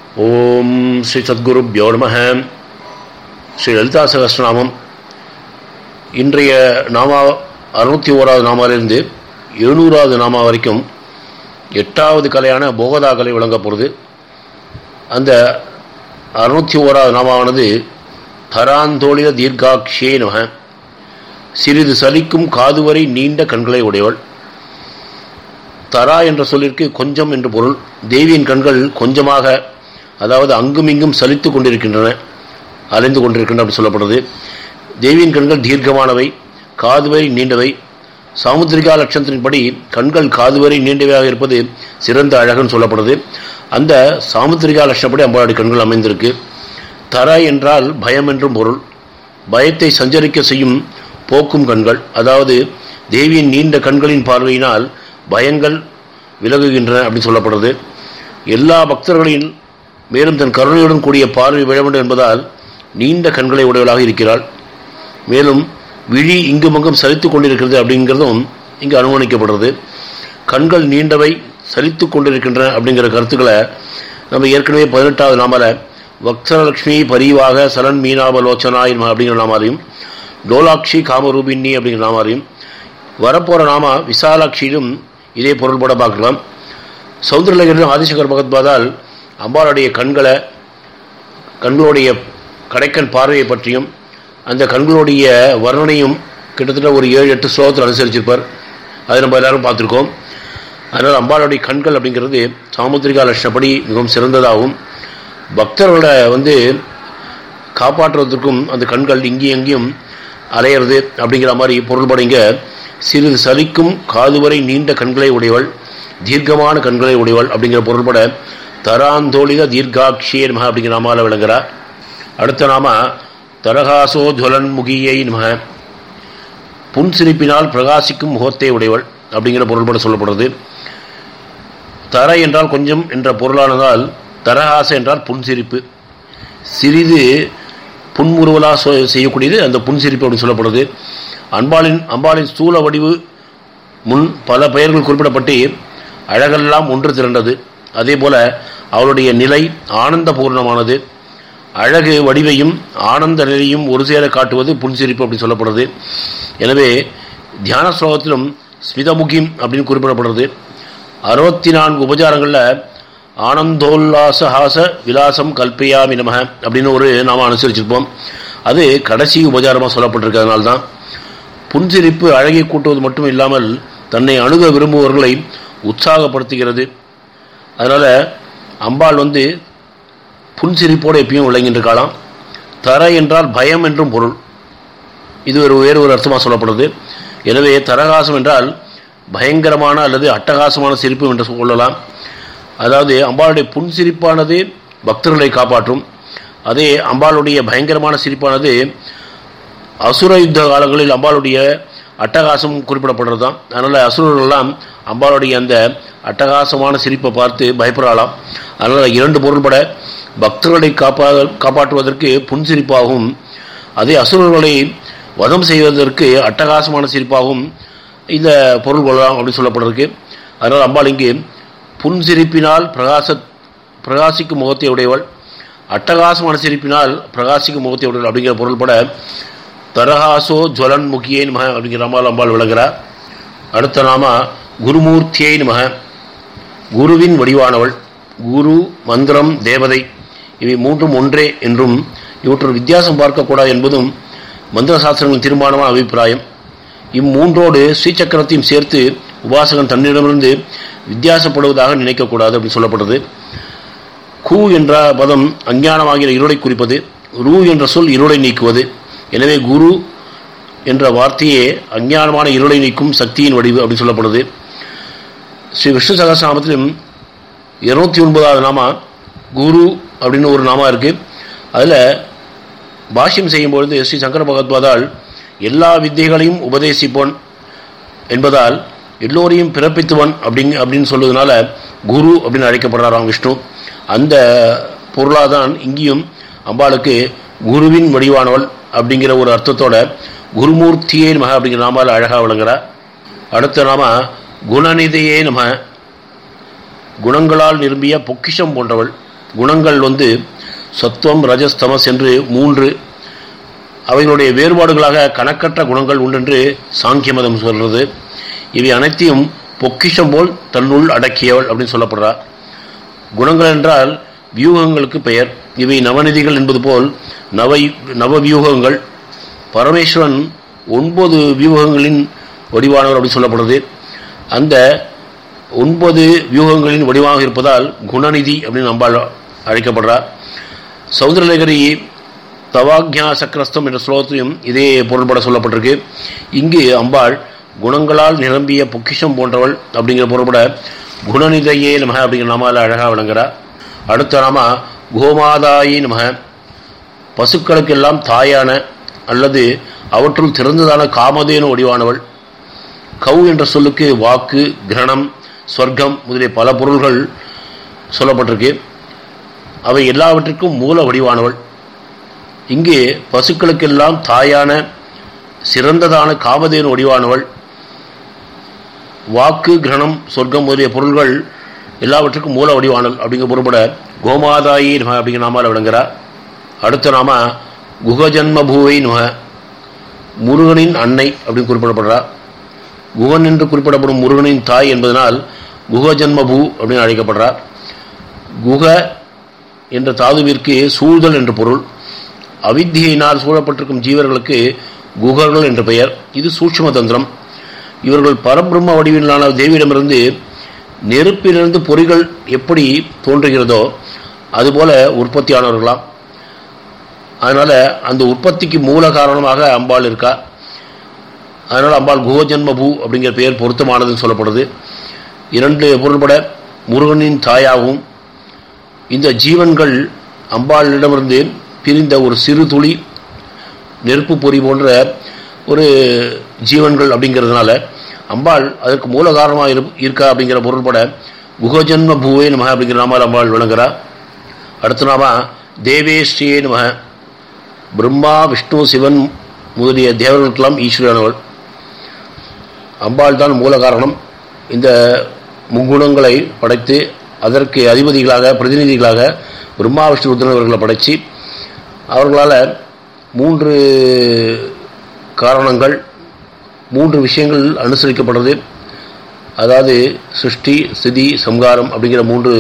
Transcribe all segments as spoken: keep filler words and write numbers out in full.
ஓம் ஸ்ரீ சத்குருப்யோ நமः. ஸ்ரீ லலிதா சகஸ்ரநாமம் இன்றைய நாமா அறுநூற்றி ஓராவது நாமாவிலிருந்து எழுநூறாவது நாமா வரைக்கும் எட்டாவது கலையான போகதா கலை விளங்கப்படுது. அந்த அறுநூற்றி ஓராவது நாமாவானது தராந்தோளித தீர்காட்சியே நமः. சிறிது சலிக்கும் காதுவரை நீண்ட கண்களை உடையவள். தரா என்ற சொல்லிற்கு கொஞ்சம் என்று பொருள். தேவியின் கண்கள் கொஞ்சமாக, அதாவது அங்கும் இங்கும் சலித்து கொண்டிருக்கின்றன, அலைந்து கொண்டிருக்கின்றன அப்படி சொல்லப்படுறது. தேவியின் கண்கள் தீர்க்கமானவை, காதுவரை நீண்டவை. சாமுத்திரிகா லட்சணத்தின்படி கண்கள் காதுவரை நீண்டவையாக இருப்பது சிறந்த அழகுன்னு சொல்லப்படுது. அந்த சாமுத்திரிகா லட்சணப்படி அம்பாளுடைய கண்கள் அமைந்திருக்கு. தர என்றால் பயம் என்றும் பொருள். பயத்தை சஞ்சரிக்க செய்யும் போக்கும் கண்கள், அதாவது தேவியின் நீண்ட கண்களின் பார்வையினால் பயங்கள் விலகுகின்றன அப்படின்னு சொல்லப்படுறது. எல்லா பக்தர்களின் மேலும் தன் கருணையுடன் கூடிய பார்வை விழ வேண்டும் என்பதால் நீண்ட கண்களை உடையவளாக இருக்கிறாள். மேலும் விழி இங்குமங்கும் சலித்து கொண்டிருக்கிறது அப்படிங்கிறதும் இங்கு அனுமானிக்கப்படுறது. கண்கள் நீண்டவை, சலித்து கொண்டிருக்கின்றன அப்படிங்கிற கருத்துக்களை நம்ம ஏற்கனவே பதினெட்டாவது நாமால வக்சரலட்சுமி பரிவாக சலன் மீனாபலோச்சனாய் அப்படிங்கிற நாமாலையும், டோலாட்சி காமரூபின்னி அப்படிங்கிற நாமாலையும், வரப்போகிற நாமா விசாலாட்சியிலும் இதே பொருள்பட பார்க்கலாம். சௌந்தரலகரிலும் ஆதிசங்கர் பகவத்பாதால் அம்பாளுடைய கண்களை, கண்களுடைய கடைக்கண் பார்வையை பற்றியும் அந்த கண்களுடைய வர்ணனையும் கிட்டத்தட்ட ஒரு ஏழு எட்டு ஸ்லோகத்தில் அனுசரிச்சிருப்பார். அதை நம்ம எல்லாரும் பார்த்துருக்கோம். அதனால் அம்பாளுடைய கண்கள் அப்படிங்கிறது சாமுத்திரிகா லட்சணப்படி மிகவும் சிறந்ததாகவும், பக்தர்களை வந்து காப்பாற்றுவதற்கும் அந்த கண்கள் இங்கேயும் எங்கேயும் அலையிறது அப்படிங்கிற மாதிரி பொருள்படைங்க. சிறிது சலிக்கும் காதுவரை நீண்ட கண்களை உடையவள், தீர்க்கமான கண்களை உடையவள் அப்படிங்கிற பொருள்பட தராந்தோளித தீர்காட்சியே நமः அப்படிங்கிற நாமால விளங்குகிறார். அடுத்த நாம தரகாசோ ஜுவலன் முகியை நமः. புன்சிரிப்பினால் பிரகாசிக்கும் முகத்தை உடையவள் அப்படிங்கிற பொருள்பட சொல்லப்படுறது. தர என்றால் கொஞ்சம் என்ற பொருளானதால் தரகாச என்றால் புன்சிரிப்பு. சிறிது புன்முறுவலா செய்யக்கூடியது அந்த புன்சிரிப்பு அப்படின்னு சொல்லப்படுது. அம்பாளின் அம்பாளின் ஸ்தூல வடிவு முன் பல பெயர்கள் குறிப்பிடப்பட்டு அழகெல்லாம் ஒன்று திரண்டது. அதே போல அவளுடைய நிலை ஆனந்த பூர்ணமானது. அழகு வடிவையும் ஆனந்த நிலையும் ஒரு சேர காட்டுவது புன்சிரிப்பு அப்படி சொல்லப்படுறது. எனவே தியான ஸ்லோகத்திலும் ஸ்மிதமுகிம் அப்படின்னு குறிப்பிடப்படுறது. அறுபத்தி நான்கு உபச்சாரங்களில் ஆனந்தோல்லாசஹாச விலாசம் கல்பையாமி நமः அப்படின்னு ஒரு நாம அனுசரிச்சிருப்போம். அது கடைசி உபச்சாரமாக சொல்லப்பட்டிருக்கிறதுனால தான். புன்சிரிப்பு அழகை கூட்டுவது மட்டும் இல்லாமல் தன்னை அணுக விரும்புபவர்களை உற்சாகப்படுத்துகிறது. அதனால் அம்பாள் வந்து புன்சிரிப்போடு எப்பயும் விளங்கின்ற காலம். தர என்றால் பயம் என்றும் பொருள். இது ஒரு வேறு ஒரு அர்த்தமாக சொல்லப்படுது. எனவே தரகாசம் என்றால் பயங்கரமான அல்லது அட்டகாசமான சிரிப்பு என்று சொல்லலாம். அதாவது அம்பாளுடைய புன்சிரிப்பானது பக்தர்களை காப்பாற்றும். அதே அம்பாளுடைய பயங்கரமான சிரிப்பானது அசுர யுத்த காலங்களில் அம்பாளுடைய அட்டகாசம் குறிப்பிடப்படுறது தான். அதனால் அசுரர்களெல்லாம் அம்பாளுடைய அந்த அட்டகாசமான சிரிப்பை பார்த்து பயப்படலாம். அதனால் இரண்டு பொருள்பட பக்தர்களை காப்பா காப்பாற்றுவதற்கு புன்சிரிப்பாகவும், அதே அசுரர்களை வதம் செய்வதற்கு அட்டகாசமான சிரிப்பாகவும் இந்த பொருள் கொள்ளலாம் அப்படின்னு சொல்லப்படுறதுக்கு. அதனால் அம்பாள் இங்கு புன்சிரிப்பினால் பிரகாச பிரகாசிக்கும் முகத்தை உடையவள், அட்டகாசமான சிரிப்பினால் பிரகாசிக்கும் முகத்தை உடையவள் அப்படிங்கிற பொருள்பட தரஹாசோ ஜுவலன் முகியே நமः அப்படிங்கிற நாமால் அம்பாள் விளங்குகிறார். அடுத்த நாம குருமூர்த்தியை நமः. குருவின் வடிவானவள். குரு, மந்திரம், தேவதை இவை மூன்றும் ஒன்றே என்றும் இவற்றோடு வித்தியாசம் பார்க்கக்கூடாது என்பதும் மந்திர சாஸ்திரங்களின் தீர்மானமான அபிப்பிராயம். இம்மூன்றோடு ஸ்ரீசக்கரத்தையும் சேர்த்து உபாசகன் தன்னிடமிருந்து வித்தியாசப்படுவதாக நினைக்கக்கூடாது அப்படின்னு சொல்லப்படுறது. கு என்ற பதம் அஞ்ஞானமாகிற இருளை குறிப்பது. ரு என்ற சொல் இருளை நீக்குவது. எனவே குரு என்ற வார்த்தையே அஞ்ஞானமான இருளை நீக்கும் சக்தியின் வடிவு அப்படின்னு சொல்லப்படுது. ஸ்ரீ விஷ்ணு சகஸ்ரநாமத்திலும் இருநூத்தி ஒன்பதாவது நாமா குரு அப்படின்னு ஒரு நாமா இருக்கு. அதில் பாஷ்யம் செய்யும்பொழுது ஸ்ரீ சங்கர பகவத்பாதால் எல்லா வித்தைகளையும் உபதேசிப்போன் என்பதால் எல்லோரையும் பிறப்பித்துவன் அப்படிங்க அப்படின்னு சொல்வதனால குரு அப்படின்னு அழைக்கப்படுறாராம் விஷ்ணு. அந்த பொருளாதான் இங்கேயும் அம்பாளுக்கு குருவின் வடிவானவள் அப்படிங்கிற ஒரு அர்த்தத்தோட குருமூர்த்தியே நமः அப்படிங்கிற நாமால் அழகாக விளங்குகிறார். அடுத்த நாம குணநிதியே நமः. குணங்களால் நிரம்பிய பொக்கிஷம் போன்றவள். குணங்கள் வந்து சத்துவம், ரஜஸ், தமஸ் என்று மூன்று. அவைகளுடைய வேறுபாடுகளாக கணக்கற்ற குணங்கள் உண்டென்று சாங்கிய மதம் சொல்றது. இவை அனைத்தையும் பொக்கிஷம் போல் தன்னுள் அடக்கியவள் அப்படின்னு சொல்லப்படுறா. குணங்கள் என்றால் வியூகங்களுக்கு பெயர். இவை நவநிதிகள் என்பது போல் நவ நவவியூகங்கள். பரமேஸ்வரன் ஒன்பது வியூகங்களின் வடிவானவர் அப்படின்னு சொல்லப்படுறது. அந்த ஒன்பது வியூகங்களின் வடிவாக இருப்பதால் குணநிதி அப்படின்னு அம்பாள் அழைக்கப்படுறார். சௌந்தரலேகரி தவாக்ஞா சக்கரஸ்தம் என்ற ஸ்லோகத்திலும் இதே பொருள்பட சொல்லப்பட்டிருக்கு. இங்கு அம்பாள் குணங்களால் நிரம்பிய பொக்கிஷம் போன்றவள் அப்படிங்கிற பொருள்பட குணநிதையே நமக அப்படிங்கிற நாமால அழகாக விளங்குகிறார். அடுத்த நாம கோமாதாயி நமக, பசுக்களுக்கெல்லாம் தாயான அல்லது அவற்றுள் திறந்ததான காமதேனு வடிவானவள். கவு என்ற சொல்லுக்கு வாக்கு, கிரணம், ஸ்வர்க்கம் முதலிய பல பொருள்கள் சொல்லப்பட்டிருக்கு. அவை எல்லாவற்றிற்கும் மூல வடிவானவள். இங்கே பசுக்களுக்கெல்லாம் தாயான சிறந்ததான காமதேனு வடிவானவள். வாக்கு, கிரணம், சொர்க்கம் முதலிய பொருள்கள் எல்லாவற்றுக்கும் மூல வடிவானல் அப்படிங்கிற பொருள்பட கோமாதாயி நம அப்படிங்கிற நாமால விளங்குகிறார். அடுத்த நாம குகஜன்மபூவை நம, முருகனின் அன்னை அப்படின்னு குறிப்பிடப்படுறார். குகன் என்று குறிப்பிடப்படும் முருகனின் தாய் என்பதனால் குகஜன்மபூ அப்படின்னு அழைக்கப்படுறார். குக என்ற தாதுவிற்கு சூழ்தல் என்று பொருள். அவித்தியினால் சூழப்பட்டிருக்கும் ஜீவர்களுக்கு குகர்கள் என்று பெயர். இது சூட்சும தந்திரம். இவர்கள் பரபிரம்ம வடிவிலான தேவியிடமிருந்து நெருப்பிலிருந்து பொறிகள் எப்படி தோன்றுகிறதோ அதுபோல உற்பத்தியானவர்களாம். அதனால அந்த உற்பத்திக்கு மூல காரணமாக அம்பாள் இருக்கா. அதனால் அம்பாள் குகஜன்மபூ அப்படிங்கிற பெயர் பொருத்தமானதுன்னு சொல்லப்படுது. இரண்டு பொருள்பட முருகனின் தாயாகவும் இந்த ஜீவன்கள் அம்பாளிடமிருந்து பிரிந்த ஒரு சிறு துளி நெருப்பு பொறி போன்ற ஒரு ஜீவன்கள் அப்படிங்கிறதுனால அம்பாள் அதற்கு மூல காரணமாக இருக்கா அப்படிங்கிற பொருள்பட குகஜன்ம பூவே நமக அப்படிங்கிற நாமால் அம்பாள் விளங்குகிறார். அடுத்த நாம தேவேஸ்ரீயே நமக, பிரம்மா, விஷ்ணு, சிவன் முதலிய தேவர்களுக்கெல்லாம் ஈஸ்வரனவள். அம்பாள் தான் மூல காரணம். இந்த முக்குணங்களை படைத்து அதற்கு அதிபதிகளாக பிரதிநிதிகளாக பிரம்மா, விஷ்ணு, ருத்ரனவர்களை படைத்து அவர்களால் மூன்று காரணங்கள் மூன்று விஷயங்கள் அனுசரிக்கப்படுறது. அதாவது சிருஷ்டி, ஸ்திதி, சம்ஹாரம் அப்படிங்கிற மூன்று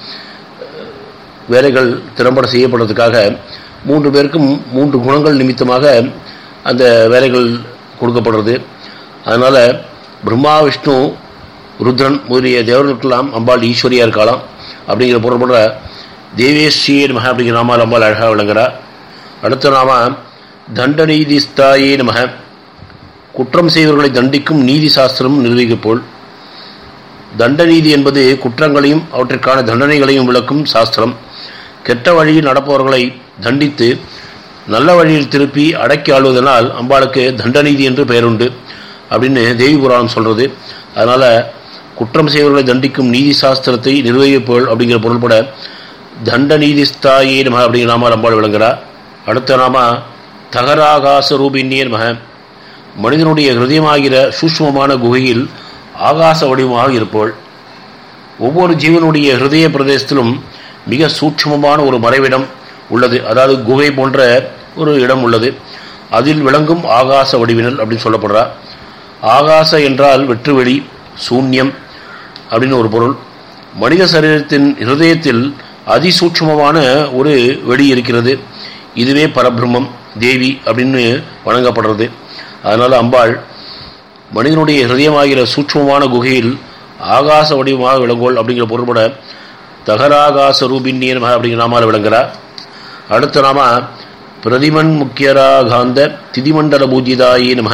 வேலைகள் திறம்பட செய்யப்படுறதுக்காக மூன்று பேருக்கும் மூன்று குணங்கள் நிமித்தமாக அந்த வேலைகள் கொடுக்கப்படுறது. அதனால் பிரம்மா, விஷ்ணு, ருத்ரன் முதலிய தேவர்களுக்கெல்லாம் அம்பாள் ஈஸ்வரியாக இருக்கலாம் அப்படிங்கிற பொருள்பட தேவேஸ்ரீயே நமக அப்படிங்கிற நாமால் அம்பாள் அழகாக விளங்குகிறார். அடுத்த நாம தண்டநீதி ஸ்தாயே நமக, குற்றம் செய்வர்களை தண்டிக்கும் நீதி சாஸ்திரம் நிர்வகிப்போல். தண்டநீதி என்பது குற்றங்களையும் அவற்றிற்கான தண்டனைகளையும் விளக்கும் சாஸ்திரம். கெட்ட வழியில் நடப்பவர்களை தண்டித்து நல்ல வழியில் திருப்பி அடக்கி ஆள்வதனால் அம்பாளுக்கு தண்டநீதி என்று பெயருண்டு அப்படின்னு தேவி புராணம் சொல்றது. அதனால குற்றம் செய்வர்களை தண்டிக்கும் நீதி சாஸ்திரத்தை நிர்வகிப்போல் அப்படிங்கிற பொருள்பட தண்டநீதி ஸ்தாயே நமக அப்படிங்கிற நாமால் அம்பாள் விளங்குகிறார். அடுத்த நாம தகராகாச ரூபிணியே நமக, மனிதனுடைய ஹிருதயமாகிற சூஷ்மமான குகையில் ஆகாச வடிவமாக இருப்போள். ஒவ்வொரு ஜீவனுடைய ஹிருதய பிரதேசத்திலும் மிக சூட்சமமான ஒரு மறைவிடம் உள்ளது. அதாவது குகை போன்ற ஒரு இடம் உள்ளது. அதில் விளங்கும் ஆகாச வடிவினல் அப்படின்னு சொல்லப்படுறா. ஆகாச என்றால் வெற்றுவெளி, சூன்யம் அப்படின்னு ஒரு பொருள். மனித சரீரத்தின் ஹிருதயத்தில் அதிசூட்சமமான ஒரு வெளி இருக்கிறது. இதுவே பரபிரம்மம், தேவி அப்படின்னு வணங்கப்படுறது. அதனால் அம்பாள் மனிதனுடைய ஹிருதயமாகிற சூட்சமமான குகையில் ஆகாச வடிவமாக விளங்கோள் அப்படிங்கிற பொருள்பட தகராகாச ரூபிணியே நமக அப்படிங்கிற நாமால் விளங்குகிறார். அடுத்த நாம பிரதிமன் முக்கியராகாந்த திதிமண்டல பூஜிதாயே நமக,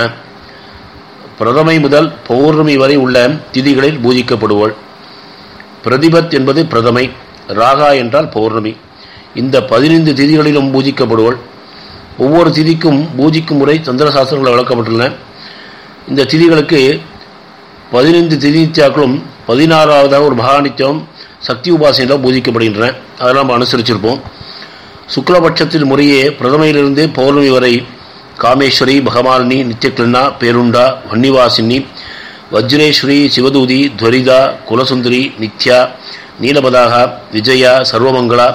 பிரதமை முதல் பௌர்ணமி வரை உள்ள திதிகளில் பூஜிக்கப்படுவோள். பிரதிபத் என்பது பிரதமை, ராகா என்றால் பௌர்ணமி. இந்த பதினைந்து திதிகளிலும் பூஜிக்கப்படுவோள். ஒவ்வொரு திதிக்கும் பூஜிக்கும் முறை தந்திர சாஸ்திரங்கள் விளக்கப்பட்டுள்ளன. இந்த திதிகளுக்கு பதினைந்து திதி நித்தியாக்களும் பதினாறாவதாக ஒரு மகாநித்தியம் சக்தி உபாசனையில் பூஜிக்கப்படுகின்றன. அதெல்லாம் நம்ம அனுசரிச்சிருப்போம். சுக்லபட்சத்தில் முறையே பிரதமையிலிருந்து பௌர்ணமி வரை காமேஸ்வரி, பகமாலினி, நித்தியக்லின்னா, பேருண்டா, வன்னிவாசினி, வஜ்ரேஸ்வரி, சிவதூதி, துவரிதா, குலசுந்தரி, நித்யா, நீலபதாகா, விஜயா, சர்வமங்களா,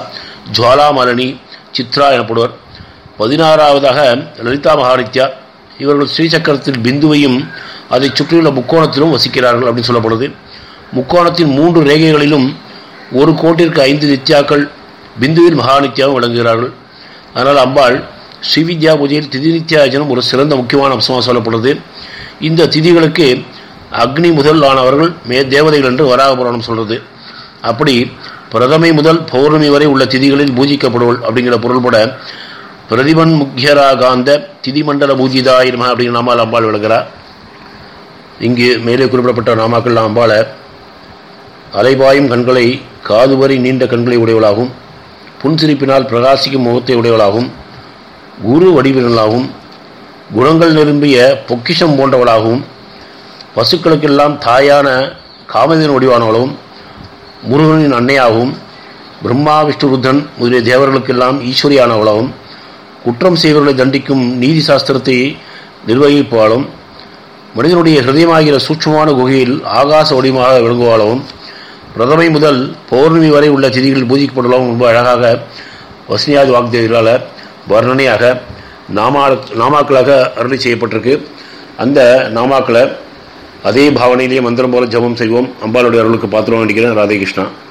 ஜுவாலாமாலினி, சித்ரா எனப்படுவர். பதினாறாவதாக லலிதா மகாநித்யா. இவர்கள் ஸ்ரீசக்கரத்தில் பிந்துவையும் அதை சுற்றியுள்ள முக்கோணத்திலும் வசிக்கிறார்கள் அப்படின்னு சொல்லப்படுது. முக்கோணத்தின் மூன்று ரேகைகளிலும் ஒரு கோட்டிற்கு ஐந்து நித்யாக்கள் பிந்துவில் மகாநித்யாவும் விளங்குகிறார்கள். அதனால் அம்பாள் ஸ்ரீவித்யா பூஜையில் திதி நித்யாஜனம் ஒரு சிறந்த முக்கியமான அம்சமாக சொல்லப்படுது. இந்த திதிகளுக்கு அக்னி முதல் ஆனவர்கள் மே தேவதைகள் என்று வராக புராணம் சொல்கிறது. அப்படி பிரதமை முதல் பௌர்ணமி வரை உள்ள திதிகளில் பூஜிக்கப்படுவள் அப்படிங்கிற பொருள்பட பிரதிபன் முக்கியராகாந்த திதிமண்டல பூஜிதாய் நமஹ அப்படிங்கிற நாமால் அம்பாள் விளங்குகிறார். இங்கு மேலே குறிப்பிடப்பட்ட நாமாக்கள் அம்பாளை அலைபாயும் கண்களை, காதுவரி நீண்ட கண்களை உடையவளாகும், புன்சிரிப்பினால் பிரகாசிக்கும் முகத்தை உடையவளாகும், குரு வடிவினளாகும், குணங்கள் நிரம்பிய பொக்கிஷம் போன்றவளாகவும், பசுக்களுக்கெல்லாம் தாயான காமதேனு வடிவானவளாகவும், முருகனின் அன்னையாகவும், பிரம்மா விஷ்ணு ருத்ரன் முதலிய தேவர்களுக்கெல்லாம் ஈஸ்வரியானவளாகவும், குற்றம் செய்வர்களை தண்டிக்கும் நீதி சாஸ்திரத்தை நிர்வகிப்பாலும், மனிதனுடைய ஹிருதயமாகிற சூட்சமான குகையில் ஆகாச வடிவமாக விளங்குவாளவும், பிரதமை முதல் பௌர்ணமி வரை உள்ள திதிகளில் பூஜிக்கப்படலாம் ரொம்ப அழகாக வசனியாதி வாக்தேவிகளால் வர்ணனையாக நாமா நாமாக்களாக அருளி செய்யப்பட்டிருக்கு. அந்த நாமாக்களை அதே பாவனையிலேயே மந்திரம் போல ஜபம் செய்வோம். அம்பாளுடைய அருளுக்கு பாத்திரம் வேண்டிக்கிறேன். ராதே கிருஷ்ணா.